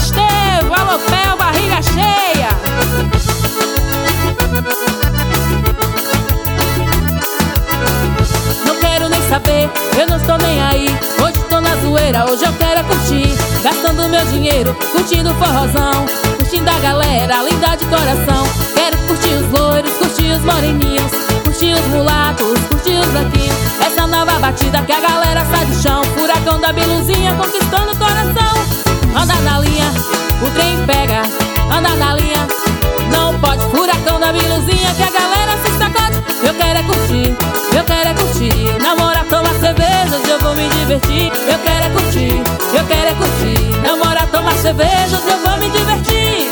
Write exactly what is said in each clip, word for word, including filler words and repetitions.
Estevo, alô Pel, barriga cheia. Não quero nem saber, eu não estou nem aí. Hoje tô na zoeira, hoje eu quero é curtir. Gastando meu dinheiro, curtindo o forrozão, curtindo a galera, linda de coração. Quero curtir os loiros, curtir os moreninhos, curtir os mulatos, curtir os branquinhos. Essa nova batida que a galera sai do chão, furacão da biluzinha conquistando o coração. Anda na linha, o trem pega, anda na linha, não pode. Furacão da biluzinha que a galera se sacode. Eu quero é curtir, eu quero é curtir. Namorar, tomar cerveja, hoje eu vou me divertir. Eu quero é curtir, eu quero é curtir. Namorar, tomar cerveja, hoje eu vou me divertir.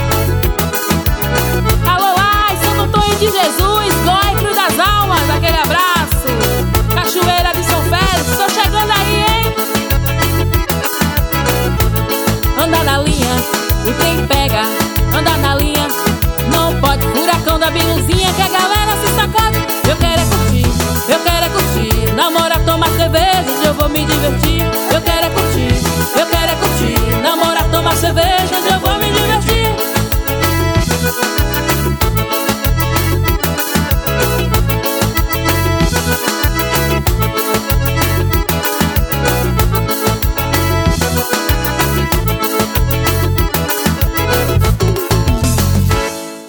Alô, ai, Santo Antônio de Jesus, Glória das almas, aquele abraço. Cachoeira de São Félix, tô chegando aí, hein? Anda na linha, o trem pega, anda na linha, não pode. Furacão da biluzinha que a galera